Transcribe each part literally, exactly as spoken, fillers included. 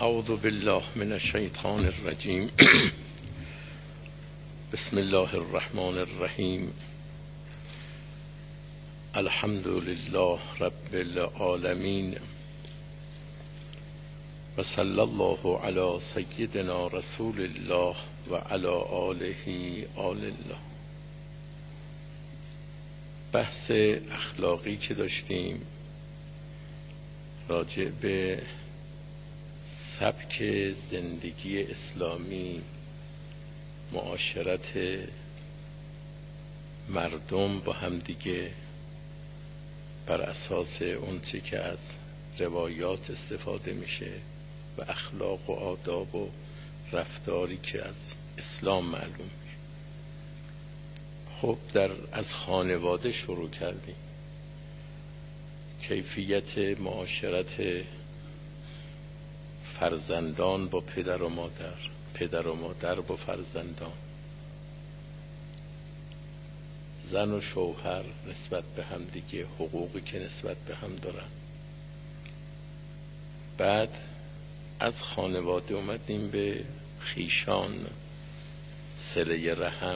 اعوذ بالله من الشیطان الرجیم. بسم الله الرحمن الرحیم. الحمد لله رب العالمین و صلی الله علی سیدنا رسول الله و علی آله آل الله. بحث اخلاقی که داشتیم راجع به سبک زندگی اسلامی، معاشرت مردم با همدیگه بر اساس اون چه که از روایات استفاده میشه و اخلاق و آداب و رفتاری که از اسلام معلوم میشه. خب در از خانواده شروع کردیم. کیفیت معاشرت فرزندان با پدر و مادر، پدر و مادر با فرزندان، زن و شوهر نسبت به هم دیگه، حقوقی که نسبت به هم دارن. بعد از خانواده اومدیم به خیشان، صله رحم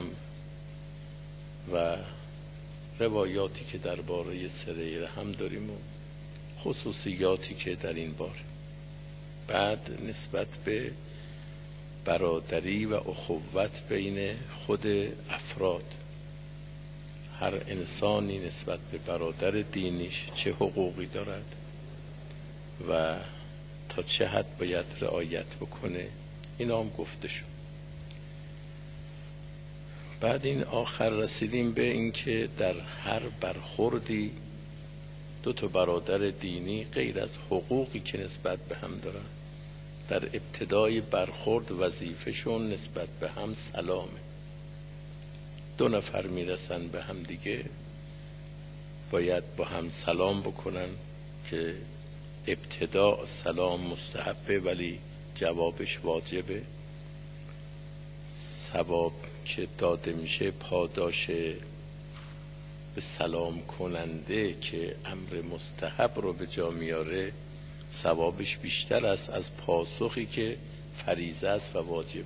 و روایاتی که درباره صله رحم داریم و خصوصیاتی که در این باره. بعد نسبت به برادری و اخوت بین خود افراد، هر انسانی نسبت به برادر دینیش چه حقوقی دارد و تا چه حد باید رعایت بکنه، اینا هم گفته شد. بعد این آخر رسیدیم به این که در هر برخوردی دو تا برادر دینی غیر از حقوقی که نسبت به هم دارن، در ابتدای برخورد وظیفه‌شون نسبت به هم سلامه. دو نفر میرسن به هم دیگه باید با هم سلام بکنن که ابتدا سلام مستحبه ولی جوابش واجبه. ثواب که داده میشه پاداش به سلام کننده که امر مستحب رو به جا میاره ثوابش بیشتر است از پاسخی که فریضه است و واجب.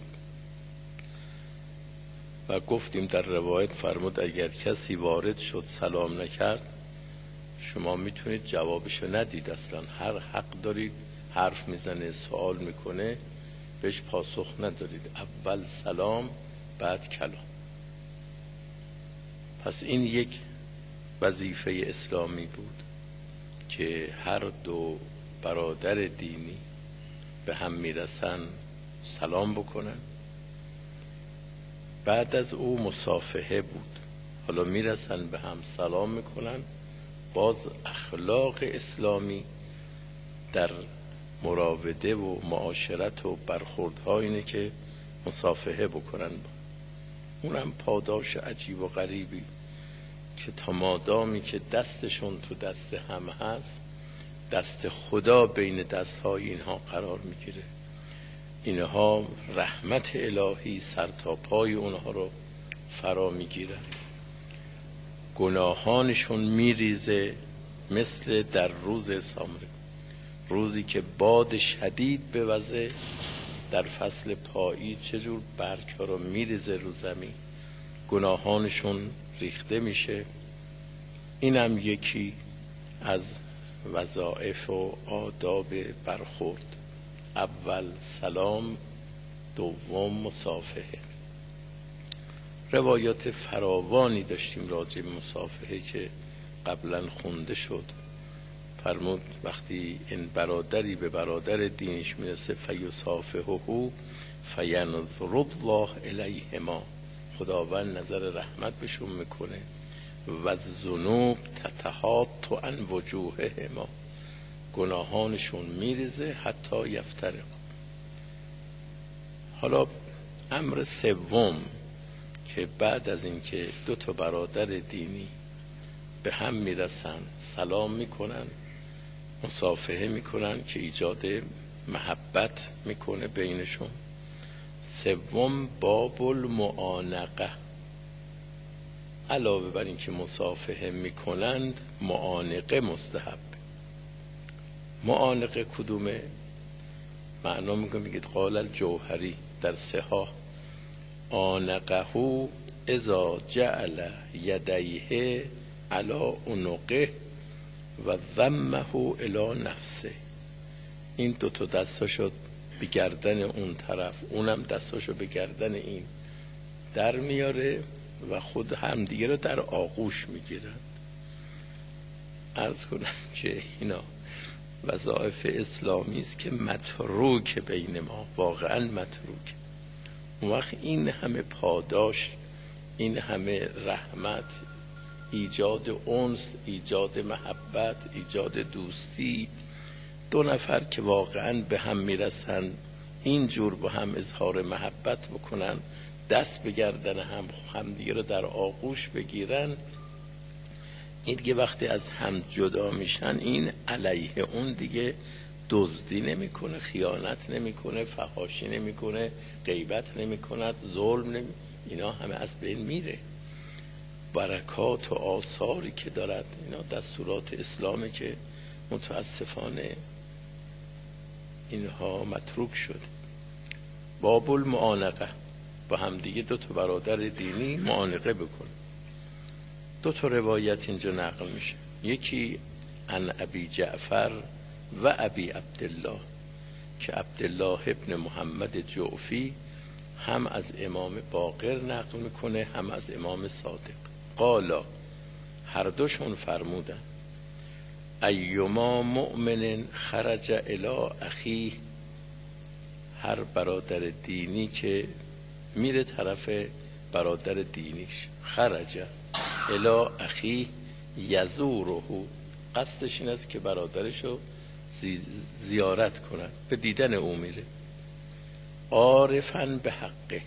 و گفتیم در روایت فرمود اگر کسی وارد شد سلام نکرد شما میتونید جوابشو ندید، اصلا هر حق دارید، حرف میزنه سوال میکنه بهش پاسخ ندارید، اول سلام بعد کلام. پس این یک وظیفه اسلامی بود که هر دو برادر دینی به هم میرسن سلام بکنن. بعد از او مصافحه بود. حالا میرسن به هم سلام میکنن، باز اخلاق اسلامی در مراوده و معاشرت و برخوردها اینه که مصافحه بکنن. اونم پاداش عجیب و غریبی که تا مادامی که دستشون تو دست هم هست، دست خدا بین دستهای اینها قرار میگیره. اینها رحمت الهی سر تا پای اونها رو فرا میگیره، گناهانشون میریزه مثل در روز سامره، روزی که باد شدید بوزه در فصل پایی چجور برگ ها رو میریزه رو زمین، گناهانشون ریخته میشه. اینم یکی از وظایف و آداب برخورد. اول سلام، دوم مصافحه. روایات فراوانی داشتیم راجع به مصافحه که قبلا خونده شد. فرمود وقتی این برادری به برادر دینش میرسه فیصافحه فینظر الله الیهما، خداوند نظر رحمت بهشون میکنه و الذنوب تتحاط عن وجوههما، گناهانشون میریزه حتی یفترق. حالا امر سوم که بعد از اینکه دو تا برادر دینی به هم میرسن سلام میکنن، مصافحه میکنن که ایجاد محبت میکنه بینشون. سوم باب المعانقه، علاوه بر این که مصافحه میکنند معانقه مستحب. معانقه کدومه؟ معنا میگه میگید قال الجوهری در صحاح آنقهو اذا جعل یدیه علی عنقه و ضمه الی نفسه. این دوتا دستاشو به گردن اون طرف، اونم دستاشو به گردن این در میاره و خود همدیگه رو در آغوش میگیرن. عرض کنم که اینا وظایف اسلامی است که متروک بین ما، واقعا متروک. اون وقت این همه پاداش، این همه رحمت، ایجاد انس، ایجاد محبت، ایجاد دوستی، دو نفر که واقعا به هم میرسن، اینجور با هم اظهار محبت بکنن، دست بگردن هم همدیگه رو در آغوش بگیرن، این دیگه وقتی از هم جدا میشن این علیه اون دیگه دزدی نمیکنه، خیانت نمیکنه، فحاشی نمیکنه، غیبت نمیکنه، ظلم نمی... اینا همه از بین میره. برکات و آثاری که دارد اینا دستورات اسلامه که متاسفانه اینها متروک شده. باب المعانقه، با هم دیگه دو تا برادر دینی معانقه بکن. دو تا روایت اینجا نقل میشه، یکی عن ابی جعفر و ابی عبدالله که عبدالله ابن محمد جعفی هم از امام باقر نقل میکنه هم از امام صادق. قالا، هر دوشون فرمودن ایما مؤمن خرج الی اخیه، هر برادر دینی که میره طرف برادر دینیش، خرج الی اخیه یزوره، قصدش این است که برادرشو زی زیارت کنن، به دیدن او میره. عارفاً به حقه،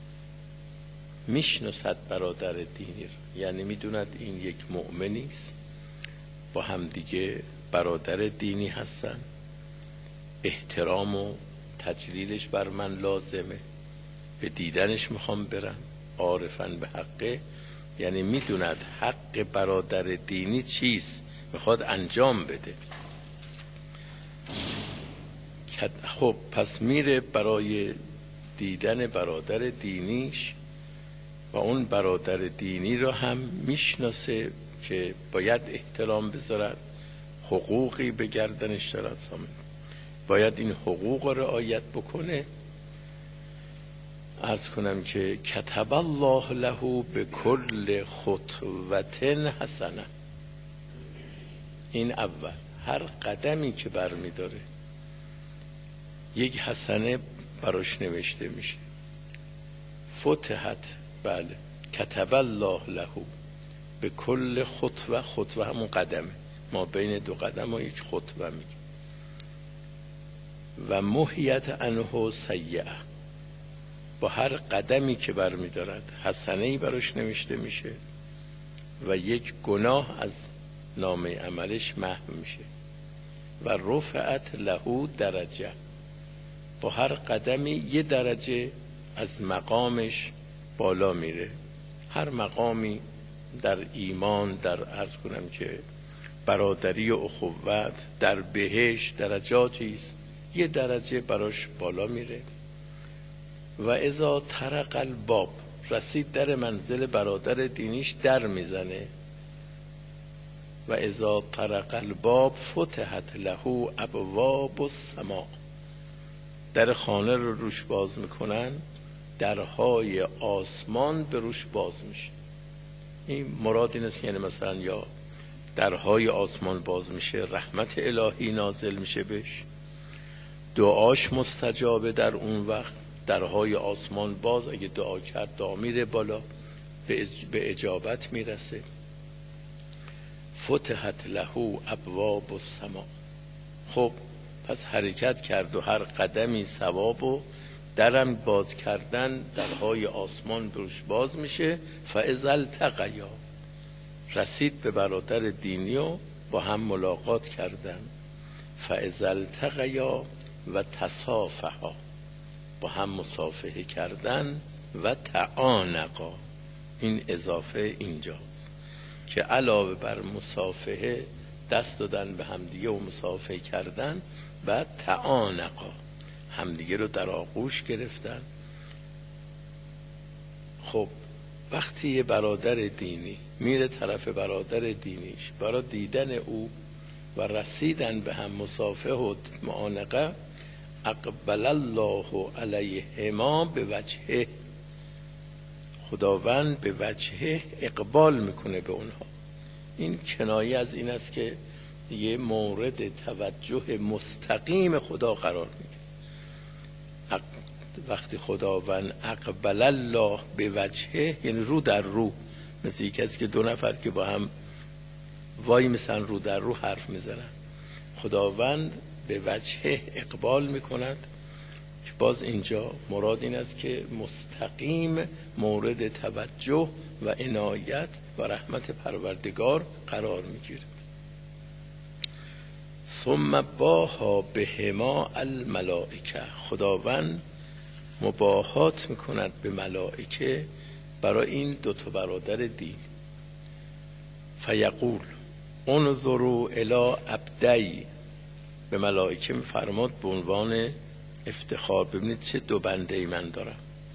میشناسد برادر دینی رو، یعنی میدوند این یک مؤمنی است، با هم دیگه برادر دینی هستن، احترام و تجلیلش بر من لازمه، به دیدنش میخوام برم. عارفاً به حقه یعنی میدوند حق برادر دینی چیست، میخواد انجام بده. خب پس میره برای دیدن برادر دینیش و اون برادر دینی رو هم میشناسه که باید احترام بذارد، حقوقی به گردنش دارد، سامن باید این حقوق رو رعایت بکنه. عرض کنم که کتب الله له به کل خطوة حسنه، این اول، هر قدمی که برمی داره یک حسنه براش نوشته میشه. فتحت، بله، کتب الله له به کل خطوه، خطوه همون قدمه، ما بین دو قدم و یک خطوه میگه. و محیت عنه سیئه، با هر قدمی که برمی دارد حسنه‌ای براش نوشته میشه و یک گناه از نامه عملش محو میشه. و رفعت له درجه، با هر قدمی یه درجه از مقامش بالا میره. هر مقامی در ایمان، در عرض کنم که برادری و اخوت، در بهشت درجاتیست، یه درجه براش بالا میره. و اذا طرق الباب، رسید در منزل برادر دینیش در میزنه. و اذا طرق الباب فتحت له ابواب السماء، در خانه رو روش باز میکنن، درهای آسمان به روش باز میشه. این مراد این است، یعنی مثلا یا درهای آسمان باز میشه، رحمت الهی نازل میشه بهش، دعاش مستجابه در اون وقت، درهای آسمان باز، اگه دعا کرد دعا میره بالا، به اجابت میرسه. فتحت له ابواب السماء. خب پس حرکت کرد و هر قدمی ثواب و درم باز کردن، درهای آسمان بروش باز میشه. فاذا التقیا، رسید به برادر دینی و با هم ملاقات کردن. فاذا التقیا و تصافحا، با هم مصافحه کردن. و تعانقا، این اضافه اینجاست که علاوه بر مصافحه دست دادن به هم دیگه و مصافحه کردن، بعد تعانقا همدیگه رو در آغوش گرفتن. خب وقتی یه برادر دینی میره طرف برادر دینیش برای دیدن او و رسیدن به هم مصافحه و معانقه، اقبل الله علیهما به وجهه، خداوند به وجهه اقبال میکنه به اونها. این کنایه از این است که یه مورد توجه مستقیم خدا قرار میگیره. وقتی خداوند اقبل الله به وجهه یعنی رو در رو، مثل یک کسی که دو نفر که با هم وای مثلا رو در رو حرف میزنن، خداوند به وجهه اقبال میکند که باز اینجا مراد این است که مستقیم مورد توجه و عنایت و رحمت پروردگار قرار میگیره. ثم باها بهما الملائکه، خداوند مباهات میکند به ملائکه برای این دو تا برادر دین. فیقول انظروا الی عبدی، به ملائکه میفرماد به عنوان افتخار، ببینید چه دو بنده ای من دارم.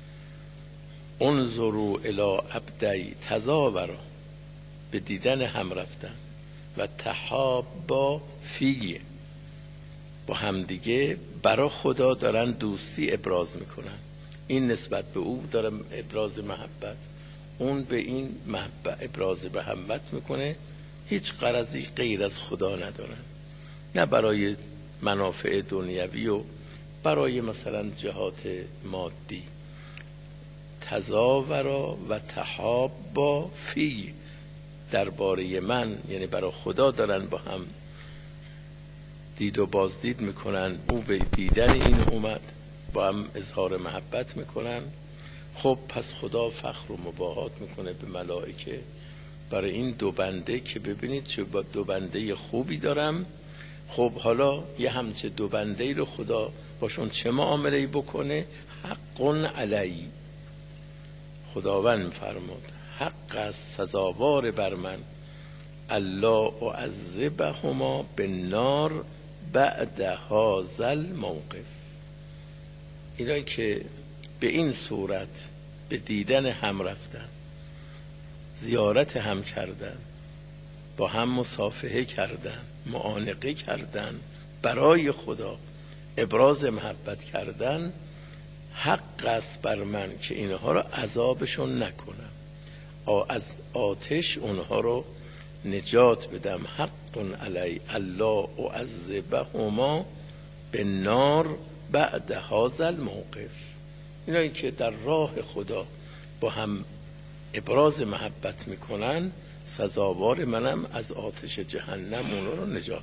انظروا الی عبدی، تزاورا، به دیدن هم رفتن، و تحابا فیه، با همدیگه برای خدا دارن دوستی ابراز میکنن. این نسبت به او داره ابراز محبت، اون به این محبت ابراز محبت میکنه، هیچ غرضی غیر از خدا ندارن، نه برای منافع دنیوی و برای مثلا جهات مادی. تزاورا و تحابا فی، درباره من یعنی برای خدا دارن با هم دید و بازدید میکنن، او به دیدن این اومد، با هم اظهار محبت میکنن. خب پس خدا فخر و مباهات میکنه به ملائکه برای این دو بنده که ببینید چه با دو بنده خوبی دارم. خب حالا یه همچه دو بنده رو خدا باشون چه معامله‌ای بکنه؟ حق علی، خداوند فرمود حق از سزاوار بر من، الله اعذبهما بالنار بعد هذا الموقف. اینایی که به این صورت به دیدن هم رفتن، زیارت هم کردن، با هم مصافحه کردن، معانقه کردن، برای خدا ابراز محبت کردن، حق است بر من که اینها رو عذابشون نکنم، از آتش اونها رو نجات بدم. حق علی الله اعذبهما بالنار بعد هذا الموقف. اینایی که در راه خدا با هم ابراز محبت میکنن، سزاوار منم از آتش جهنم اونها رو نجات.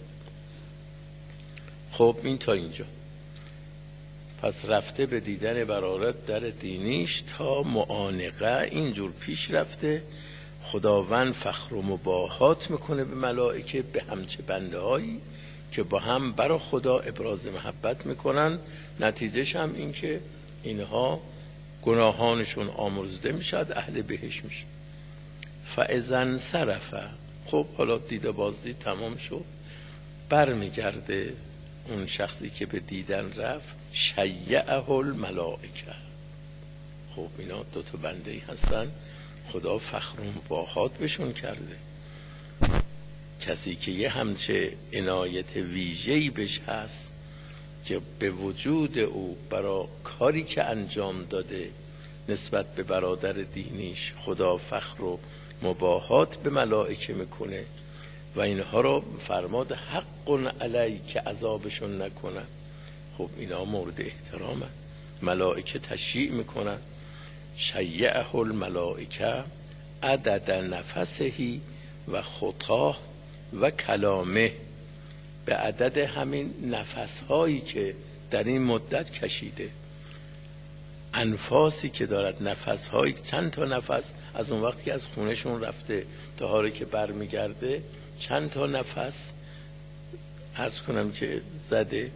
خب این تا اینجا. پس رفته به دیدن برادر در دینیش تا معانقه اینجور پیش رفته. خداوند فخر و مباهات میکنه به ملائکه به همچه بنده هایی که با هم برای خدا ابراز محبت میکنن. نتیجهش هم این که اینها گناهانشون آمرزیده میشد، اهل بهشت میشه. فاذا انصرف، خب حالا دیده بازدید تمام شد، برمیگرده اون شخصی که به دیدن رفت، شیعه الملائکه. خب اینا دو تا بنده ای هستن خدا فخر و مباهات بهشون کرده. کسی که یه همچه عنایت ویژه‌ای بهش هست که به وجود او برای کاری که انجام داده نسبت به برادر دینیش خدا فخر و مباهات به ملائکه میکنه و اینها رو فرماد حق علی که عذابشون نکنن. خب اینا مورد احترامه، ملائکه تشییع میکنن. شیعه الملائکه عدد نفسهی و خطاه و کلامه، به عدد همین نفسهایی که در این مدت کشیده، انفاسی که دارد، نفسهایی، چند تا نفس از اون وقت که از خونهشون رفته تا حالی که بر میگرده، چند تا نفس عرض کنم که زده،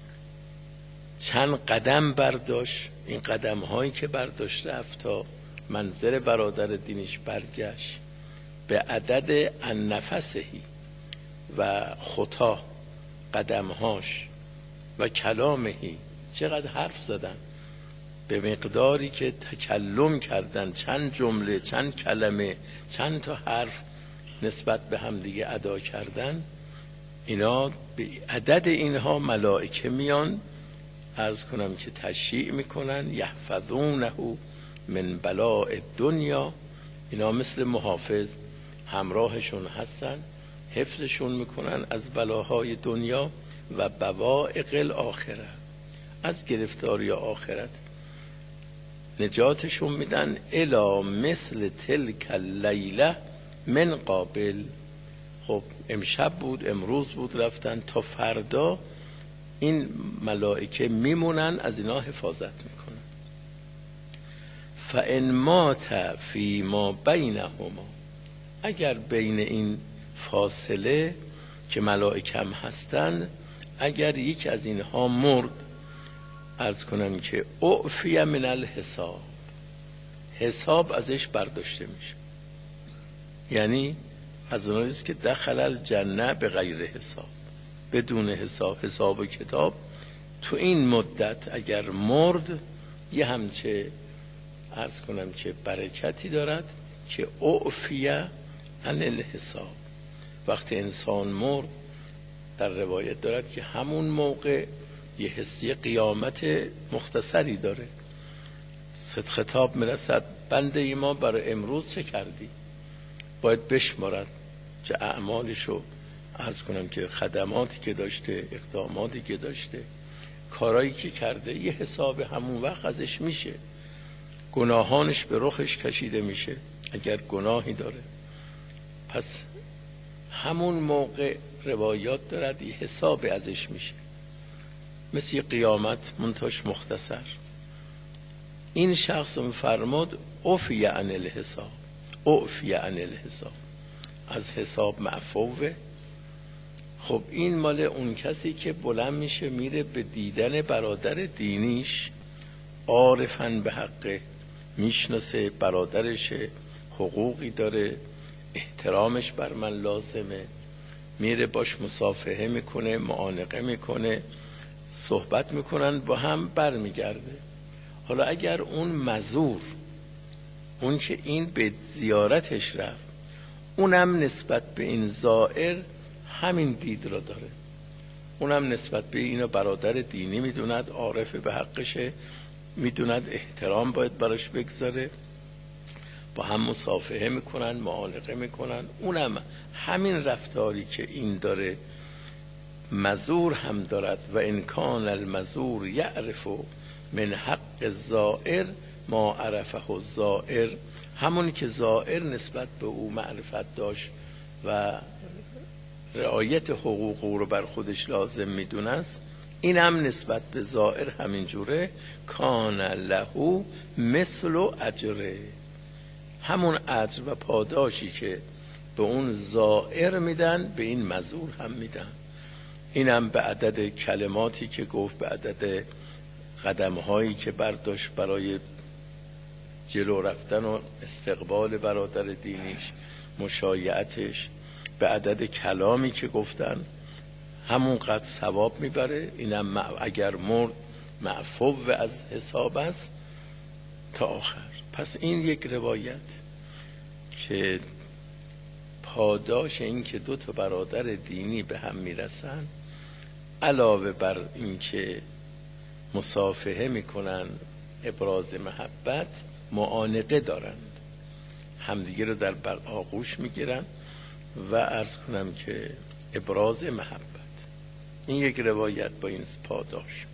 چند قدم برداشت، این قدم هایی که برداشت رفت تا منزل برادر دینش برگشت، به عدد النفسهی و خطا قدمهاش و کلامهی چقدر حرف زدن، به مقداری که تکلم کردن، چند جمله، چند کلمه، چند تا حرف نسبت به هم دیگه ادا کردن، اینا به عدد اینها ملائکه میان، عرض کنم که تشییع میکنن، یحفظونه من بلاء دنیا، اینا مثل محافظ همراهشون هستن، حفظشون میکنن از بلاهای دنیا و بوائق الاخره، از گرفتاری آخرت نجاتشون میدن. الا مثل تلک اللیله من قابل، خب امشب بود، امروز بود، رفتن تا فردا این ملائکه میمونن، از اینا حفاظت میکنن. فان مات فی ما بینهما، اگر بین این فاصله که ملائکه هم هستن، اگر یک از اینها مرد، عرض کنم که اعفی من الحساب، حساب ازش برداشته میشه. یعنی از اوناییست که دخل الجنه به غیر حساب، بدون حساب، حساب و کتاب. تو این مدت اگر مرد، یه همچه عرض کنم که برکتی دارد که اعفی عن الحساب. وقتی انسان مرد، در روایت دارد که همون موقع یه حسی قیامت مختصری داره، صد خطاب میرسد بنده ما برای امروز چه کردی، باید بشمارد چه اعمالشو، عرض کنم که خدماتی که داشته، اقداماتی که داشته، کارایی که کرده، یه حساب همون وقت ازش میشه، گناهانش به رخش کشیده میشه اگر گناهی داره. پس همون موقع روایات دارد یه حساب ازش میشه، مثل قیامت منتاش مختصر. این شخص فرمود اعفی عن الحساب، اعفی عن الحساب، از حساب معفوه. خب این مال اون کسی که بلند میشه میره به دیدن برادر دینیش، عارفن به حقه، میشناسه برادرشه، حقوقی داره، احترامش بر من لازمه، میره باش مصافحه میکنه، معانقه میکنه، صحبت میکنن، با هم برمیگرده. حالا اگر اون مزور، اون که این به زیارتش رفت، اونم نسبت به این زائر همین دید را داره، اونم نسبت به اینو برادر دینی میدوند، عارف به حقشه، میدوند احترام باید براش بگذاره، با هم مصافحه میکنن، معانقه میکنن، اونم همین رفتاری که این داره مزور هم دارد. و ان کان المزور یعرف من حق الزائر ما عرفه الزائر، همونی که زائر نسبت به او معرفت داشت و رعایت حقوق او رو بر خودش لازم میدونست، این هم نسبت به زائر همین جوره. کان له مثل اجره، همون اجر و پاداشی که به اون زائر میدن به این مزور هم میدن. این هم به عدد کلماتی که گفت، به عدد قدمهایی که برداشت برای جلو رفتن و استقبال برادر دینیش، مشایعتش، به عدد کلامی که گفتن، همون قد ثواب میبره. اینم اگر مرد معفو از حساب است تا آخر. پس این یک روایت که پاداش این که دو تا برادر دینی به هم میرسن، علاوه بر این که مصافحه میکنن، ابراز محبت، معانقه دارند، همدیگه رو در آغوش میگیرن و عرض کنم که ابراز محبت. این یک روایت با این پاداش.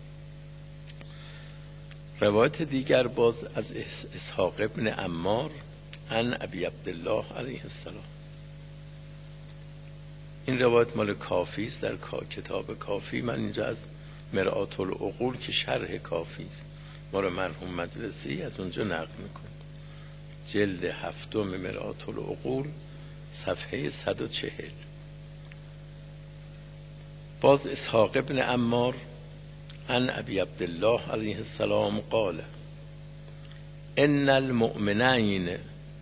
روایت دیگر باز از اسحاق ابن عمار عن ابی عبدالله علیه السلام. این روایت مال کافی است، در کتاب کافی. من اینجا از مرآت العقول که شرح کافی است، ما رو مرحوم مجلسی از اونجا نقل میکنه، جلد هفتم مرآت العقول صفحه صد و چهل. باز اسحاق ابن عمار عن ابی عبدالله علیه السلام قال ان المؤمنین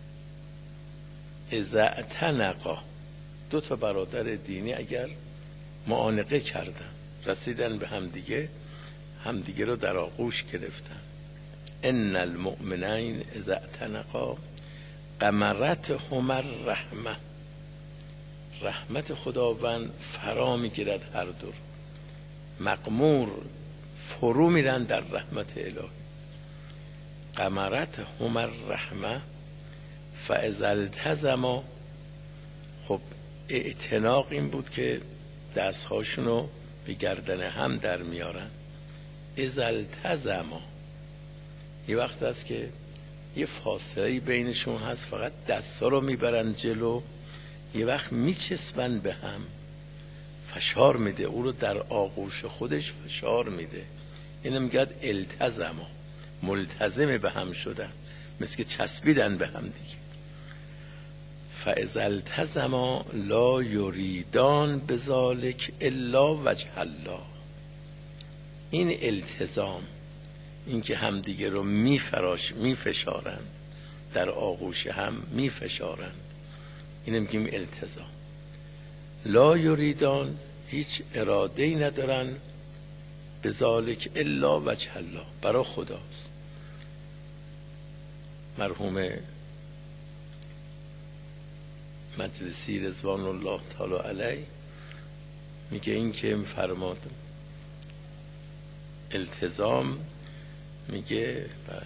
اذا اعتنقا، دو تا برادر دینی اگر معانقه کردن، رسیدن به هم دیگه، همدیگه رو در آغوش گرفتن. ان المؤمنین اذا اعتنقا غمرتهما الرحمه، رحمت خداوند فرا میگیرد هر دو، مغمور فرو میرن در رحمت الهی. غمرتهما الرحمه فاذا التزما، خب اعتناق این بود که دستهاشونو به گردن هم در میارن. اذا التزما، یه وقت هست که یه فاصله بینشون هست، فقط دستا رو میبرن جلو، یه وقت میچسبن به هم، فشار میده او رو در آغوش خودش فشار میده. اینو میگه التزما، ملتزم به هم شدن، مثل که چسبیدن به هم دیگه. فاذا التزما لا یریدان بذلک الا وجه الله. این التزام، این که همدیگه رو میفراش میفشارند، در آغوش هم میفشارند، اینو میگیم التزام. لا یریدان، هیچ اراده ای ندارن، بذالک الا وجه الله، برای خداست. مرحوم مجلسی رضوان الله تعالی علیه میگه این که فرماد التزام، میگه بله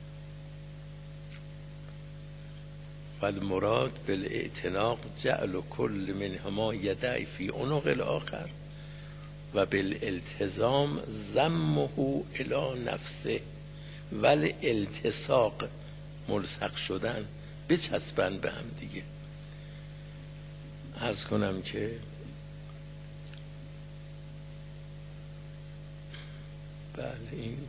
والمراد بالاعتناق جعل کل منهما یدعی فی عنق الاخر و بالالتزام ضمه الی نفسه والالتصاق، ملصق شدن، بچسبن به هم دیگه. عرض کنم که بله این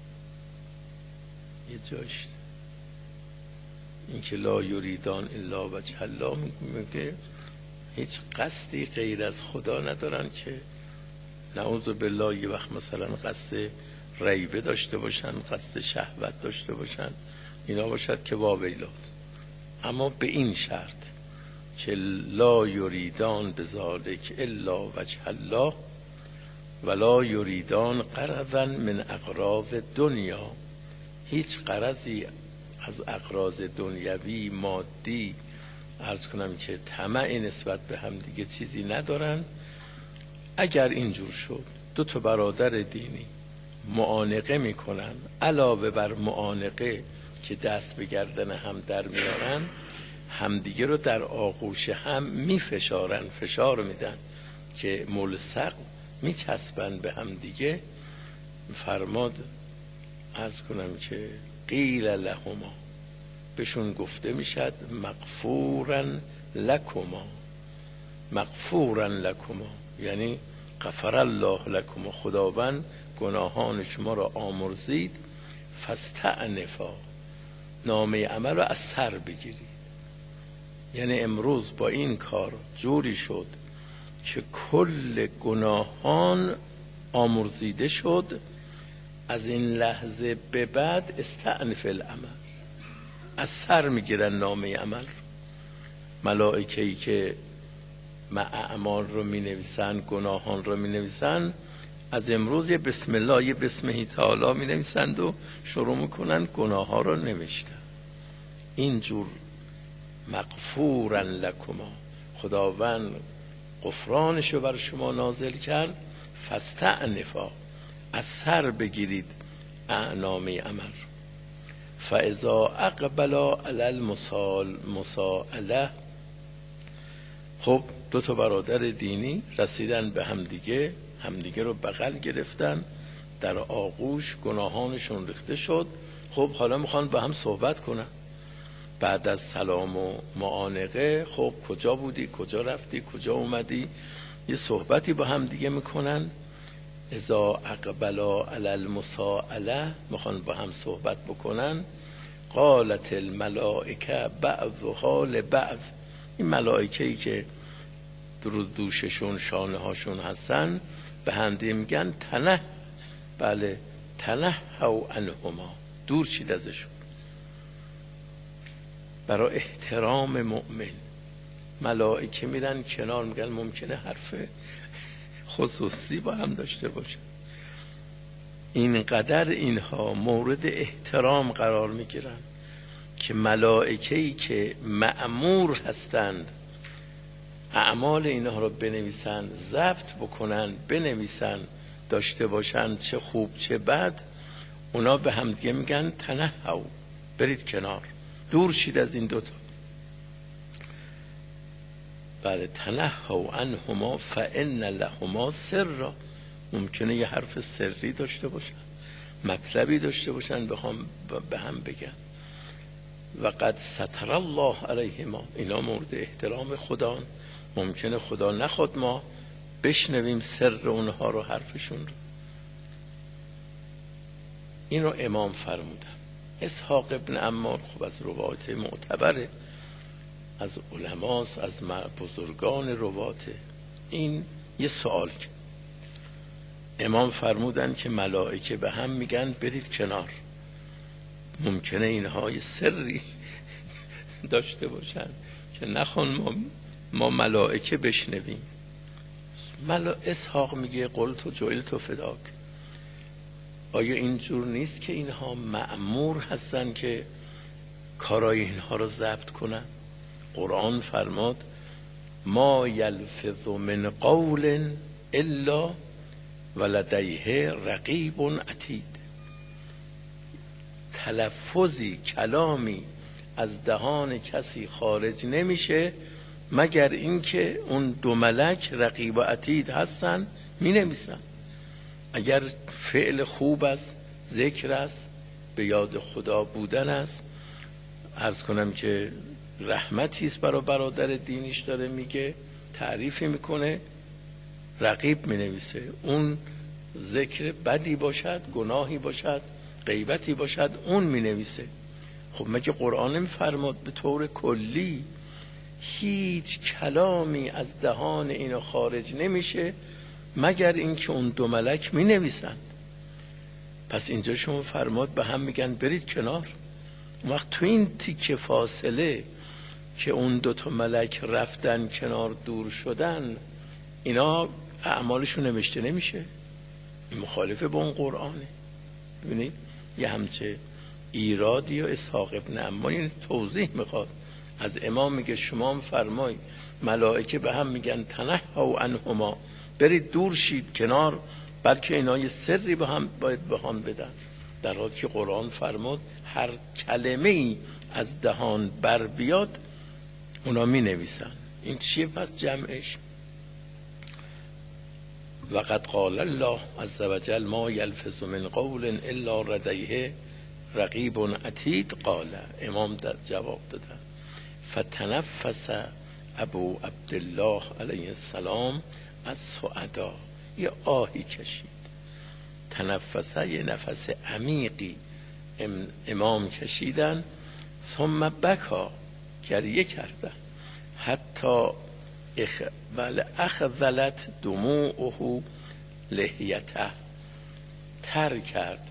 یه جاش این که لا یریدان الا وجه الله، میگه هیچ قصدی غیر از خدا ندارن، که نعوذ بالله یه وقت مثلا قصد ریبه داشته باشن، قصد شهوت داشته باشن، اینا باشد که واویلاست. اما به این شرط که لا یریدان بذالک الا وجه الله ولا یریدان غرضا من اغراض دنیا، هیچ غرضی از اغراض دنیوی مادی، عرض کنم که طمع نسبت به هم دیگه چیزی ندارن. اگر اینجور شد دو تا برادر دینی معانقه میکنن، علاوه بر معانقه که دست به گردن هم در میارن، همدیگه رو در آغوش هم میفشارن، فشار میدن که ملصق میچسبن به هم دیگه. فرماد عرض کنم که قیل لهما، بهشون گفته میشد مغفورا لکما، مغفورا لکما یعنی غفر الله لکما، خداوند گناهان شما را آمرزید. فاستأنفا، نامه عمل رو از سر بگیرید. یعنی امروز با این کار جوری شد که کل گناهان آمرزیده شد، از این لحظه به بعد استأنف العمل، از سر میگیرن نامه عمل رو. ملائکه‌ای که اعمال رو می نویسن، گناهان رو می نویسن، از امروز یه بسم الله، یه بسمه تعالی می نویسند و شروع میکنن گناه ها رو نوشتن. اینجور مغفورا لکما، خداوند غفرانش رو بر شما نازل کرد. فاستأنفا، از سر بگیرید نامه عمل. فاذا اقبلا علی المساءله، خب دو تا برادر دینی رسیدن به همدیگه، همدیگه رو بغل گرفتن، در آغوش گناهانشون ریخته شد. خب حالا میخوان با هم صحبت کنن بعد از سلام و معانقه. خب کجا بودی، کجا رفتی، کجا اومدی، یه صحبتی با هم دیگه میکنن. اذا اقبلا علی المساءله، میخوان با هم صحبت بکنن. قالت الملائکه بعضها لبعض، این ملائکه‌ای که درو دوششون شانه هاشون هستن به همدیگه میگن تنه، بله تنهوا عنهما، دور شید ازشون. برای احترام مؤمن ملائکه میرن کنار، میگن ممکنه حرف خصوصی با هم داشته باشه. اینقدر اینها مورد احترام قرار میگیرن که ملائکه‌ای که مأمور هستند اعمال اینها رو بنویسن، ضبط بکنن، بنویسن، داشته باشن، چه خوب چه بد، اونا به هم دیگه میگن تنحوا، برید کنار، دور شید از این دوتا. بله، تنحوا عنهما فان لهما سرا. ممکنه یه حرف سری داشته باشن، مطلبی داشته باشن، بخوام به هم بگن. و قد ستر الله علیهما، اینا مورد احترام خدا، ممکنه خدا نخواد ما بشنویم سر اونها رو، حرفشون رو. این رو امام فرمودن. اسحاق ابن عمار خب از روایت معتبره، از علماست، از بزرگان رواته. این یه سوال که امام فرمودن که ملائکه به هم میگن برید کنار، ممکنه اینها یه سری داشته باشن که نخوان ما, ما ملائکه بشنویم. ملا اسحاق میگه قلت و جعلت و فداک. آیا اینجور نیست که اینها مأمور هستن که کارای اینها رو ضبط کنن؟ قرآن فرماد ما یلفظ من قول الا ولدیه رقیب عتید. تلفظی، کلامی از دهان کسی خارج نمیشه مگر اینکه اون دو ملک رقیب و عتید هستن، می نویسن. اگر فعل خوب است، ذکر است، به یاد خدا بودن است، عرض کنم که رحمتی است برای برادر دینیش داره میگه، تعریفی میکنه، رقیب می نویسه. اون ذکر بدی باشد، گناهی باشد، غیبتی باشد، اون می نویسه. خب مگه قرآن میفرماد به طور کلی هیچ کلامی از دهان اینو خارج نمیشه مگر اینکه اون دو ملک می نویسند؟ پس اینجا شما فرماد به هم میگن برید کنار. وقت تو این تیکه فاصله که اون دو تا ملک رفتن کنار، دور شدن، اینا اعمالشون نوشته نمیشه، مخالفه با اون قرآنه. ببینید یه همچه ایرادی و اسحاق ابن عمار این توضیح میخواد از امام. میگه شما فرمای ملائکه به هم میگن تنحوا عنهما، برید دور شید کنار، بلکه اینا یه سری به هم باید بهان بدن، در حالی که قرآن فرمود هر کلمه ای از دهان بر بیاد اونا می نویسن. این چیه پس جمعش؟ وقد قال الله عز وجل ما یلفظ من قول الا لدیه رقیب عتید. قال، امام در جواب دادن فتنفس ابو عبدالله علیه السلام از سعدا، یه آهی کشید. تنفسه یه نفس عمیقی امام کشیدن. ثم بکا، گریه کردن. حتی اخ... بله اخذلت دموعه لحیته، تر کرد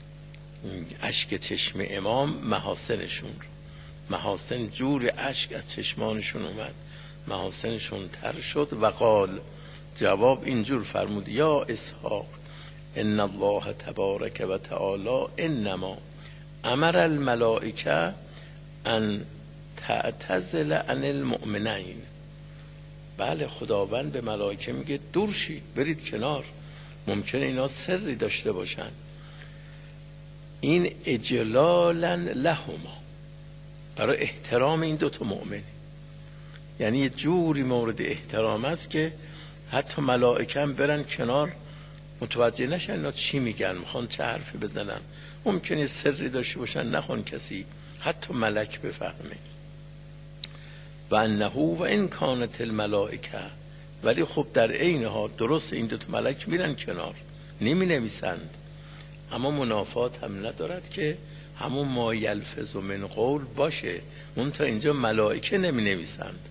اشک چشم امام محاسنشون رو. محاسن جور اشک از چشمانشون اومد، محاسنشون تر شد. و قال، جواب اینجور فرمود یا اسحاق ان الله تبارک و تعالی انما امر الملائکه ان تعتزل عن المؤمنین. بله، خداوند به ملائکه میگه دور شید، برید کنار، ممکنه اینا سری داشته باشن. این اجلالا لهما، برای احترام این دوتا مؤمن، یعنی یه جوری مورد احترام است که حتی ملائکه هم برن کنار، متوجه نشن اینا چی میگن، میخوان چه حرفی بزنن، ممکنه سری داشته باشن، نخوان کسی حتی ملک بفهمه. و انه و ان کانت الملائکه، ولی خب در عین حال درست این دو تا ملک میرن کنار، نمی نویسند، اما منافات هم ندارد که همون ما یلفظ من قول باشه، اون تا اینجا ملائکه نمی نویسند.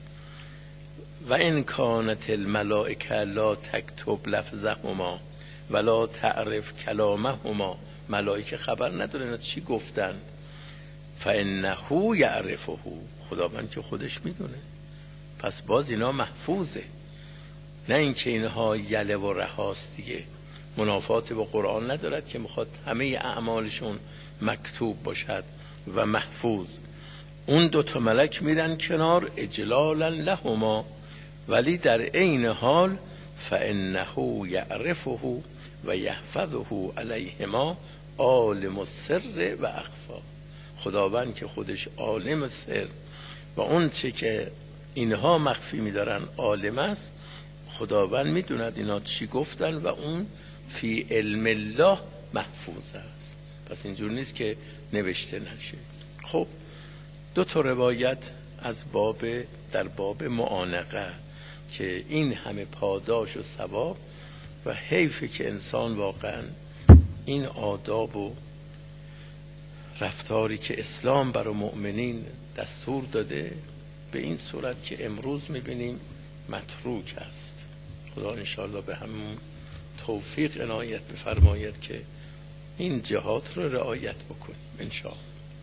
و ان کانت الملائکه لا تکتب لفظهما ولا تعرف کلامهما، ملائکه خبر نداره اینا چی گفتند. فانه یعرفه، خداوند که خودش میدونه، پس باز اینا محفوظه، نه اینکه اینها یله و رهاست دیگه. منافات با قرآن ندارد که میخواد همه اعمالشون مکتوب باشد و محفوظ. اون دو تا ملک میرن کنار اجلالا لهما، ولی در عین حال فانه یعرفه و یحفظه علیهما عالم السر و اخفا. خداوند که خودش عالم سر و اون چه که اینها مخفی میدارن عالم است، خداوند میدوند اینا چی گفتن و اون فی علم الله محفوظ است. پس اینجور نیست که نوشته نشه. خب دو تا روایت از باب در باب معانقه که این همه پاداش و ثواب و حیفه که انسان واقعا این آداب و رفتاری که اسلام برای مؤمنین دستور داده به این صورت که امروز میبینیم متروک است. خدا انشاءالله به همون توفیق عنایت بفرماید که این جهات رو رعایت بکنیم انشاءالله.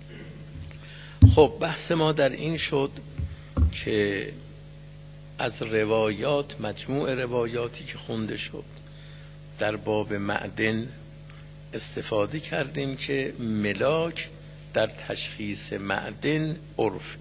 خب بحث ما در این شد که از روایات، مجموع روایاتی که خونده شد در باب معدن استفاده کردیم که ملاک در تشخیص معدن عرف.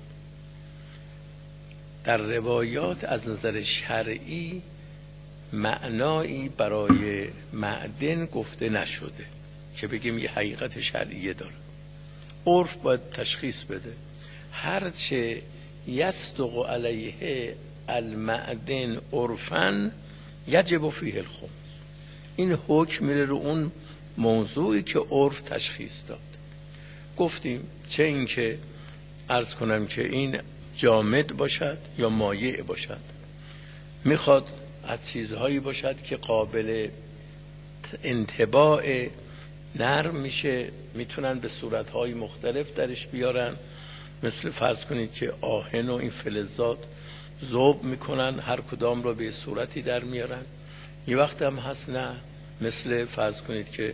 در روایات از نظر شرعی معنایی برای معدن گفته نشده که بگیم یه حقیقت شرعیه داره. عرف باید تشخیص بده. هرچه یصدق علیه المعدن عرفاً یجب فیه الخمس. این حکم میره رو اون موضوعی که عرف تشخیص داد. گفتیم چه این که عرض کنم که این جامد باشد یا مایع باشد، میخواد از چیزهایی باشد که قابل انطباع نرم میشه، میتونن به صورتهای مختلف درش بیارن، مثل فرض کنید که آهن و این فلزات ذوب میکنن، هر کدام رو به صورتی در میارن. یه وقت هم هست نه، مثل فرض کنید که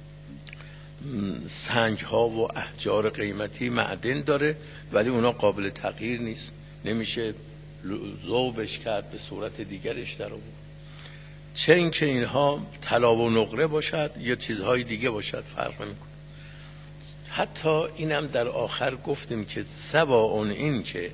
سنگ ها و احجار قیمتی معدن داره ولی اونا قابل تغییر نیست، نمیشه ذوبش کرد به صورت دیگرش در آورد. چه این که اینها طلا و نقره باشد یا چیزهای دیگه باشد فرق نمیکنه. حتی اینم در آخر گفتیم که سواء این که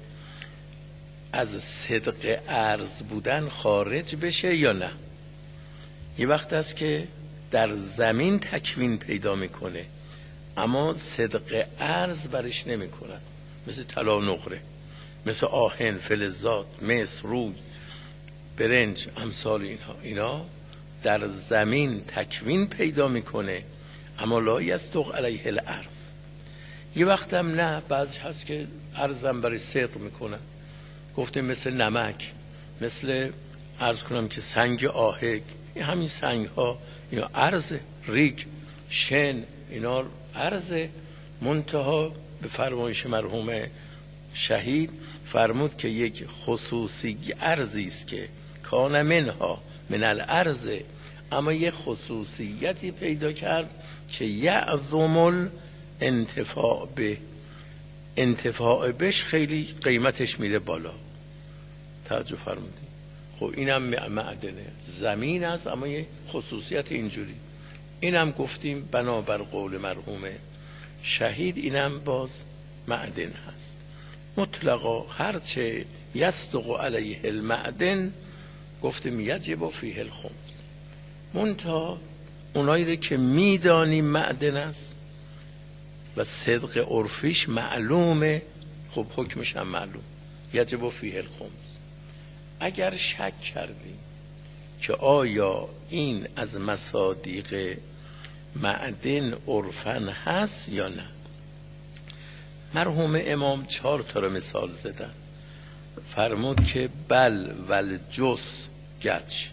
از صدق عرض بودن خارج بشه یا نه. یه وقت است که در زمین تکوین پیدا میکنه اما صدق عرض برش نمیکنه، مثل طلا و نقره، مثل آهن، فلزات، مس، روی، برنج، امثال اینها. اینا در زمین تکوین پیدا میکنه اما لا یصدق علیه الارض. یه وقت هم نه، بعضی هست که عرضم برای صدق میکنن. گفتیم مثل نمک، مثل عرض کنم که سنگ آهک، همین سنگ ها اینا عرض، ریگ، شن، اینا عرض. منتها به فرمایش مرحوم شهید فرمود که یک خصوصی عرضی است که کان منها من الارض، اما یک خصوصیتی پیدا کرد که یعظم الانتفاع به، انتفاع بهش خیلی قیمتش میره بالا. توجه فرمودید؟ خب اینم معدنه، زمین است اما یه خصوصیت اینجوری. اینم گفتیم بنابر قول مرحوم شهید اینم باز معدن هست. مطلقا هرچه یصدق علیه المعدن گفتیم یجب فیه الخمس. منتها اونایی که میدانیم معدن است و صدق عرفیش معلومه، خب حکمش هم معلوم، یجب فیه الخمس. اگر شک کردیم که آیا این از مصادیق معدن عرفن هست یا نه، مرحوم امام چهار تا رو مثال زدن. فرمود که بل والجس گچ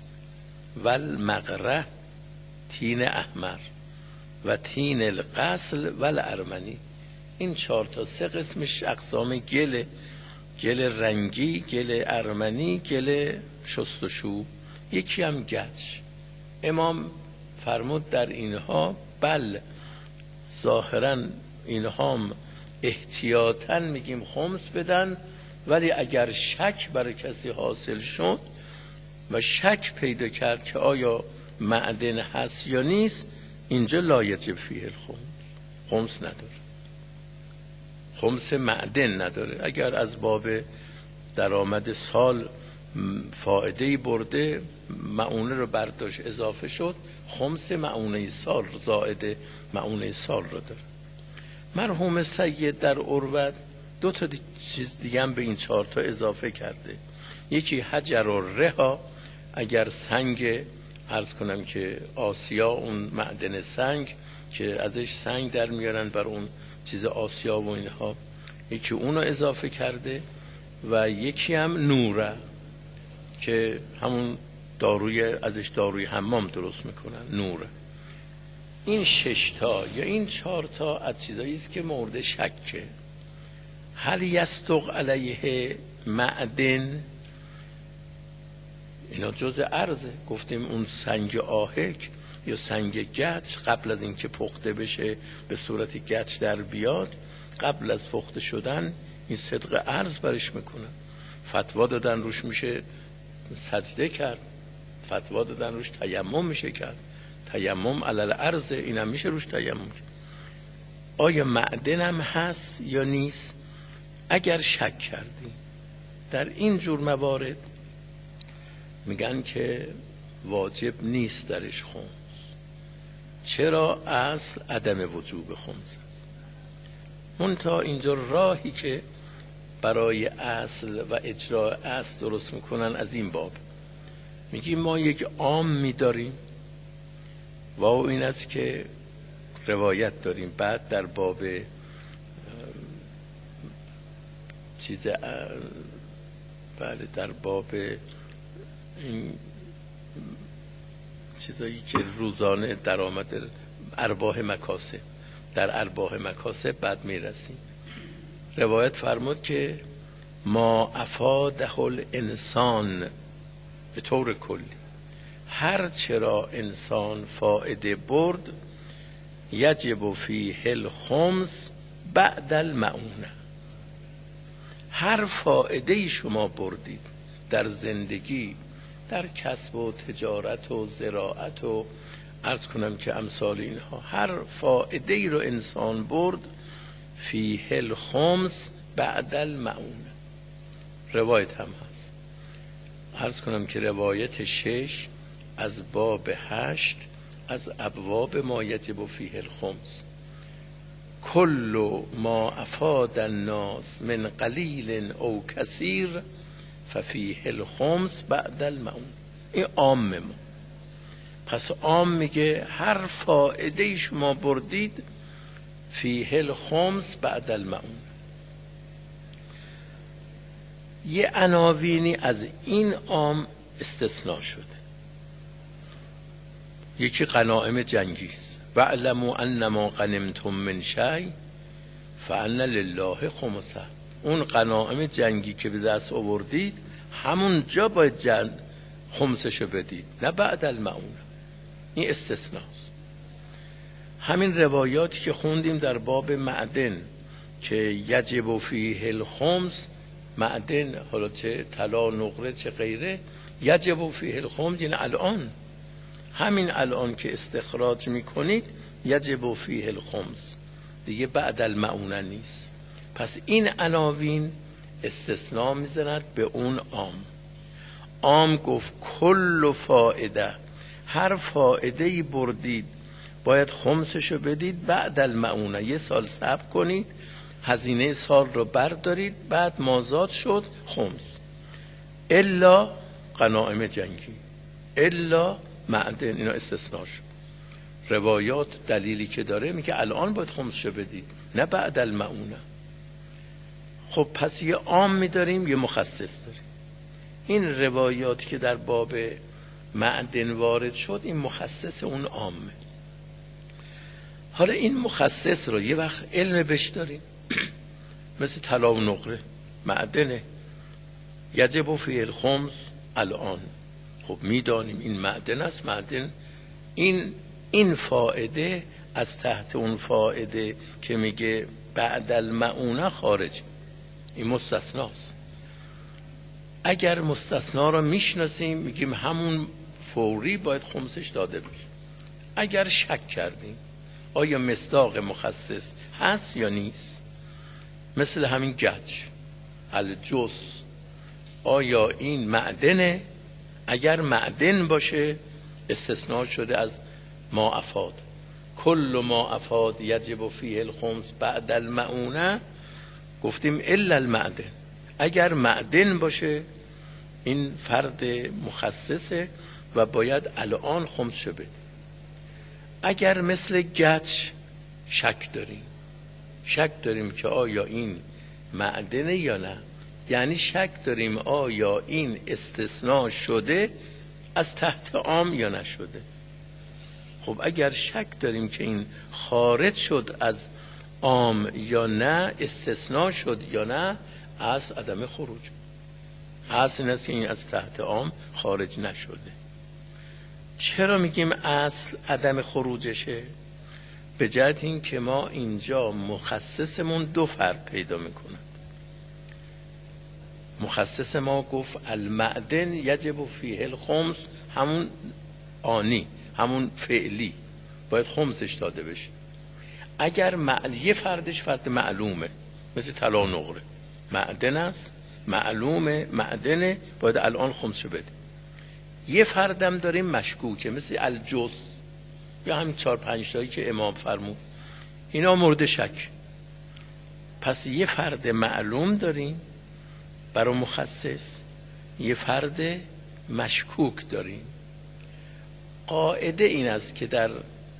والمغره تین احمر و تین القصل والارمنی. این چهار تا سه قسمش اقسام گله، گل رنگی، گل ارمنی، گل شستشو، یکی هم گچ. امام فرمود در اینها بل ظاهرا اینها هم احتیاطاً میگیم خمس بدن، ولی اگر شک برای کسی حاصل شد و شک پیدا کرد که آیا معدن هست یا نیست، اینجا لا یجب فیه الخمس، خمس نداره، خمس معدن نداره. اگر از باب درآمد سال فائده برده، معونه رو برداشت اضافه شد، خمس معونه سال زائد معونه سال رو داره. مرحوم سید در عروت دو تا دی چیز دیگه هم به این چهار تا اضافه کرده. یکی حجر و رها، اگر سنگ، عرض کنم که آسیا اون معدن سنگ که ازش سنگ در میارن بر اون چیز آسیا و اینها، یکی اونو اضافه کرده. و یکی هم نوره که همون داروی، ازش داروی حمام درست میکنن، نوره. این شش تا یا این چهار تا از چیزایی است که مورد شکه. هل یصدق علیه معدن، اینا جزء عرضه. گفتیم اون سنگ آهک یا سنگ گچ قبل از اینکه پخته بشه به صورت گچ در بیاد، قبل از پخته شدن این صدق عرض برش میکنن. فتوا دادن روش میشه سجده کرد، فتوا دادن روش تیمم میشه کرد، تیمم علل عرض، اینم میشه روش تیمم. آیا معدن هم هست یا نیست؟ اگر شک کردی در این جور موارد، میگن که واجب نیست درش خمس. چرا؟ اصل عدم وجوب خمس است. منتها اینجا راهی که برای اصل و اجرای اصل درست میکنن از این باب، میگیم ما یک عام میداریم و این است که روایت داریم. بعد در باب چیز بله در باب این چیزایی که روزانه درآمد ارباح مکاسب، در ارباح مکاسب بعد میرسیم. روایت فرمود که ما افاده الانسان به طور کلی، هر چرا انسان فائده برد، یجب فیه الخمس بعد المعونه. هر فائده شما بردید در زندگی، در کسب و تجارت و زراعت و عرض کنم که امثال اینها، هر فائده ای رو انسان برد، فیه الخمس بعد المعونه. روایت هم هست، عرض کنم که روایت شش از باب هشت از ابواب ما یجب فیه الخمس، کل ما افاد الناس من قلیل او کثیر ففیه الخمس بعد المعون. این عام ما. پس عام میگه هر فائده شما بردید، فیه الخمس بعد المعون. یه عناوینی از این عام استثناء شده. یکی غنایم جنگی است. واعلموا انما غنمتم من شیء فان لله خمسه. اون غنایم جنگی که به دست آوردید همون جا باید جن خمسشو بدید، نه بعد المعون. این استثناست. همین روایاتی که خوندیم در باب معدن که یجب فیه الخمس، معدن حالا چه طلا، نقره، چه غیره، یجب فیه الخمس، یعنی الان، همین الان که استخراج میکنید یجب فیه الخمس، دیگه بعد المعونه نیست. پس این عناوین استثناء میزند به اون عام. عام گفت کل فائده، هر فائده ای بردید باید خمسشو بدید بعد المعونه. یه سال صبر کنید، هزینه سال رو بردارید، بعد مازاد شد خمس. الا غنایم جنگی، الا معدن، اینا استثناء شد. روایات دلیلی که داره میگه الان باید خمسشو بدید، نه بعد المعونه. خب پس یه عام میداریم یه مخصص داریم. این روایاتی که در باب معدن وارد شد این مخصص اون عامه. حالا این مخصص رو یه وقت علم بش داریم مثل طلا و نقره، معدنه، یجب فیه الخمس الان. خب میدانیم این معدن است، معدن این این فائده از تحت اون فائده که میگه بعد المعونه خارج، این مستثناست. اگر مستثنا رو میشناسیم میگیم همون فوری باید خمسش داده بشه. اگر شک کردیم آیا مصداق مخصص هست یا نیست، مثل همین گچ الجث، آیا این معدنه؟ اگر معدن باشه استثناء شده از ما افاد. کل ما افاد یجب فیه الخمس بعد المعونه، گفتیم الا المعدن. اگر معدن باشه این فرد مخصصه و باید الان خمسش بده. اگر مثل گچ شک داریم، شک داریم که آیا این معدنه یا نه، یعنی شک داریم آیا این استثناء شده از تحت عام یا نشده. خب اگر شک داریم که این خارج شد از عام یا نه، استثناء شد یا نه، از عدم خروج. اصل این است که این از تحت عام خارج نشده. چرا میگیم اصل عدم خروجشه؟ به جهت این که ما اینجا مخصصمون دو فرد پیدا میکنند. مخصص ما گفت المعدن یجب فیه الخمس، همون آنی، همون فعلی باید خمسش داده بشه. اگر معلیه فردش فرد معلومه، مثل طلا و نقره، معدن است، معلومه، معدنه، باید الان خمسش بده. یه فردم داریم مشکوکه، مثل الجث یا همین چهار پنج تایی که امام فرمود، اینا مورد شک. پس یه فرد معلوم داریم برای مخصص، یه فرد مشکوک داریم. قاعده این است که در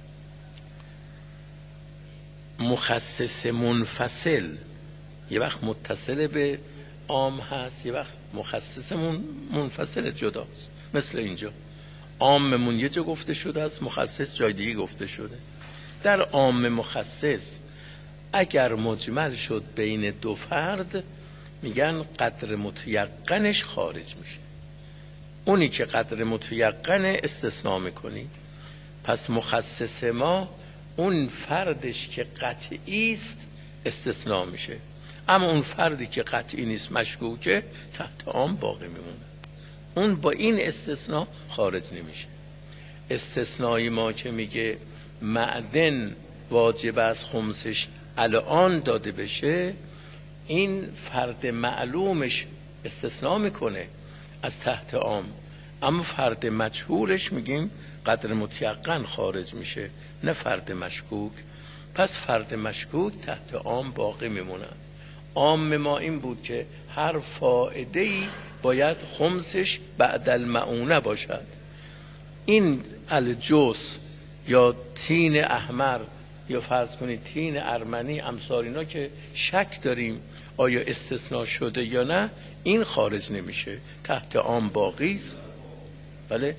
مخصص منفصل یه وقت متصل به عام هست، یه وقت مخصص منفصل جداست. مثل اینجا عاممون یه جا گفته شده است، مخصص جای دیگه گفته شده. در عام مخصص اگر مجمل شد بین دو فرد، میگن قدر متیقنش خارج میشه. اونی که قدر متیقن استثناء میکنی. پس مخصص ما اون فردش که قطعی است استثناء میشه، اما اون فردی که قطعی نیست، مشکوکه، تحت عام باقی میمونه. اون با این استثناء خارج نمیشه. استثنایی ما که میگه معدن واجب از خمسش الان داده بشه، این فرد معلومش استثناء میکنه از تحت عام، اما فرد مجهولش میگیم قدر متیقن خارج میشه، نه فرد مشکوک. پس فرد مشکوک تحت عام باقی میمونن. عام ما این بود که هر فائده‌ای باید خمسش بعد المعونه باشد. این الجث یا تین احمر یا فرض کنید تین ارمنی، امثال اینا که شک داریم آیا استثناء شده یا نه، این خارج نمیشه، تحت عام باقی است. بله،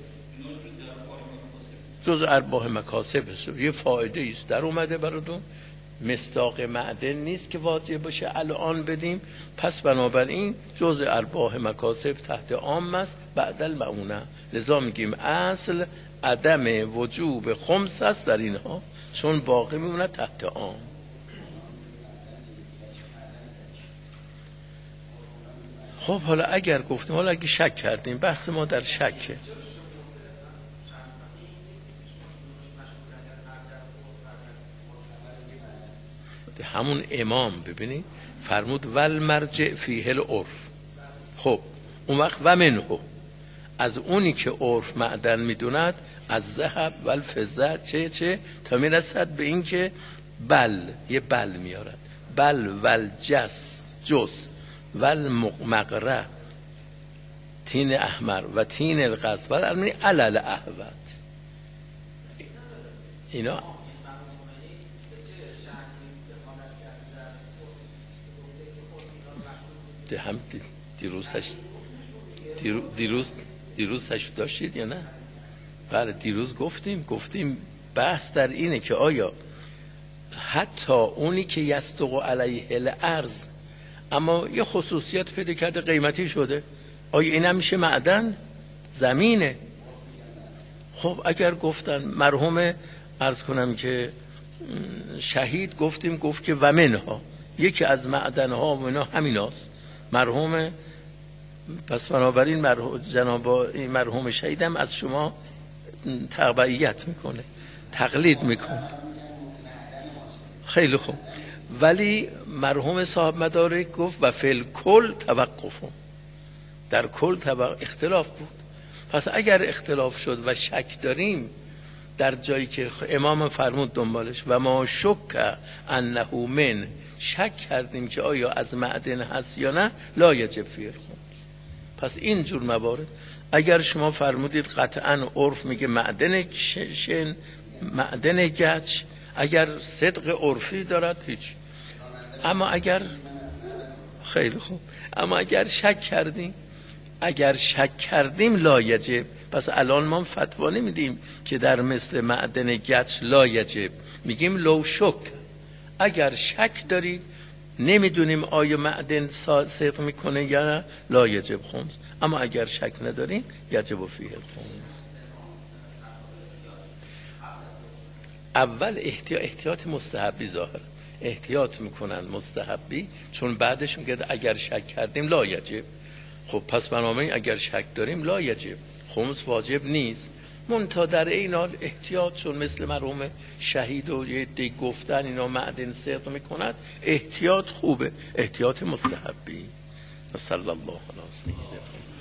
جز ارباح مکاسب است، یه فایده است در اومده براتون. مصداق معدن نیست که واجب باشه الان بدیم، پس بنابراین جز ارباح مکاسب تحت عام است بعد المعونه. لذا میگیم اصل عدم وجوب خمس است در اینها، چون باقی میمونه تحت عام. خب حالا اگر گفتیم، حالا اگه شک کردیم، بحث ما در شکه. همون امام ببینید فرمود ول مرجع فیه العرف. خب اون وقت و منه، از اونی که عرف معدن میدوند، از ذهب و الفضه چه چه تا میرسد به این که بل، یه بل میارد، بل ول جس جس ول مقره تین احمر و تین القصب و الارمنی علل احوت. اینا ده هم دیروزش دیروز دیروزش داشتید یا نه؟ بله دیروز گفتیم گفتیم بحث در اینه که آیا حتی اونی که یصدق علیه الارض اما یه خصوصیت پیدا کرده قیمتی شده، آیا این هم میشه معدن؟ زمینه. خب اگر گفتن مرحوم عرض کنم که شهید گفتیم گفت که و منها، یکی از معدنها و منها همین هست. مرحوم پس بنابراین مرحوم جناب این مرحوم شهیدم از شما تبعیت میکنه، تقلید میکنه. خیلی خوب. ولی مرحوم صاحب مدارک گفت و فی کل توقفم، در کل توقف اختلاف بود. پس اگر اختلاف شد و شک داریم در جایی که امام فرمود دنبالش و ما شک انه من، شک کردیم که آیا از معدن هست یا نه، لا یجب فیه الخمس. پس این جور موارد اگر شما فرمودید قطعا عرف میگه معدن شن، معدن گچ، اگر صدق عرفی دارد هیچ. اما اگر خیلی خوب، اما اگر شک کردیم اگر شک کردیم لا یجب. پس الان ما فتوا نمیدیم که در مثل معدن گچ لا یجب، میگیم لو شک، اگر شک دارید نمیدونیم آیا معدن صدق میکنه یا نه، لا یجب خمس. اما اگر شک نداریم یجب فیه الخمس. اول احتیاط, احتیاط مستحبی ظاهر احتیاط میکنن مستحبی، چون بعدش میگه اگر شک کردیم لا یجب. خب پس بنابراین اگر شک داریم لا یجب، خمس واجب نیست. منتها در این حال احتیاط، چون مثل مرحوم شهید و یه دی گفتن اینا معدن صدق میکند، احتیاط خوبه، احتیاط مستحبی. صلی الله علیه و سلم.